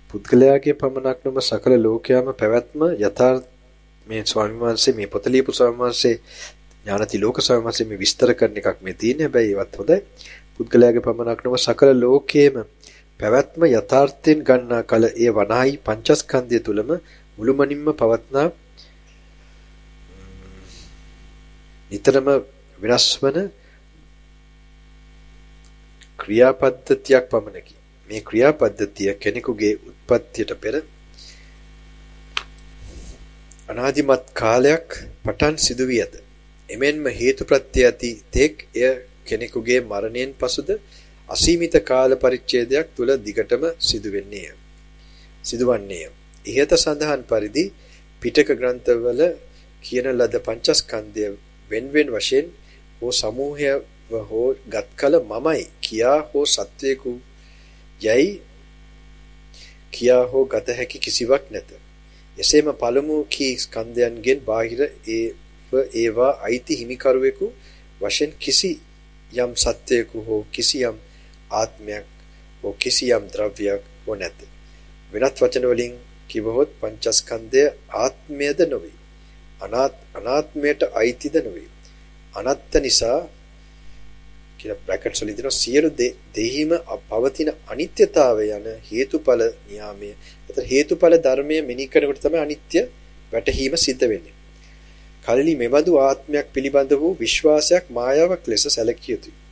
පුද්ගලයාගේ පමණක් නොම සකල ලෝකයාම පැවැත්ම යථාර්ථ මේ ස්වාමීන් වහන්සේ මේ පොත ලියපු ස්වාමීන් වහන්සේ ඥානති ලෝක ස්වාමීන් වහන්සේ මේ විස්තර කරන එකක් මේ තියෙන්නේ. හැබැයි ඒවත් හොඳයි. පුද්ගලයාගේ පමණක් නොම සකල ලෝකයේම පැවැත්ම යථාර්ථයෙන් ගන්නා කල ඒ වනායි පංචස්කන්ධය තුලම මුළුමනින්ම පවත්නා නිතරම වෙනස් වන ක්‍රියාපද්ධතියක් පමණකි. මේ ක්‍රියාපද්ධතිය කෙනෙකුගේ උත්පත්තියට පෙර අනාදිමත් කාලයක් පටන් සිදු වී ඇත. එමෙන්ම හේතුප්‍රත්‍ය ඇති තෙක් එය කෙනෙකුගේ මරණයෙන් පසුද අසීමිත කාල පරිච්ඡේදයක් තුල දිගටම සිදුවන්නේය. ඉහත සඳහන් පරිදි පිටක ග්‍රන්ථවල කියන ලද පංචස්කන්ධය වෙන්වෙන් වශයෙන් හෝ සමූහයව හෝ ගත්කල මමයි කියා හෝ සත්වයකු යයි කියා හෝ ගත හැකි කිසිවක් නැත. එසේම පළමු කී ස්කන්ධයන්ගෙන් බාහිර ඒවා අයිති හිමිකරුවෙකු වශයෙන් කිසි යම් සත්වයකු හෝ කිසියම් ආත්මයක් හෝ කිසියම් ද්‍රව්‍යයක් හෝ නැත. වෙනත් වචන වලින් කිවහොත් පංචස්කන්ධය ආත්මයද නොවේ. අනාත්මයට අයිතිද නොවේ. අනත්ත නිසා කියලා බ්‍රැකට්ස් වලින් දෙනවා සියලු දෙහිම පවතින අනිත්‍යතාවය යන හේතුඵල න්‍යාමය. ඒතර හේතුඵල ධර්මයේ මෙනෙහි කරනකොට තමයි අනිත්‍ය වැටහීම සිද්ධ වෙන්නේ. කලලි මෙබඳු ආත්මයක් පිළිබඳ වූ විශ්වාසයක් මායාවක් ලෙස සැලකිය යුතුයි.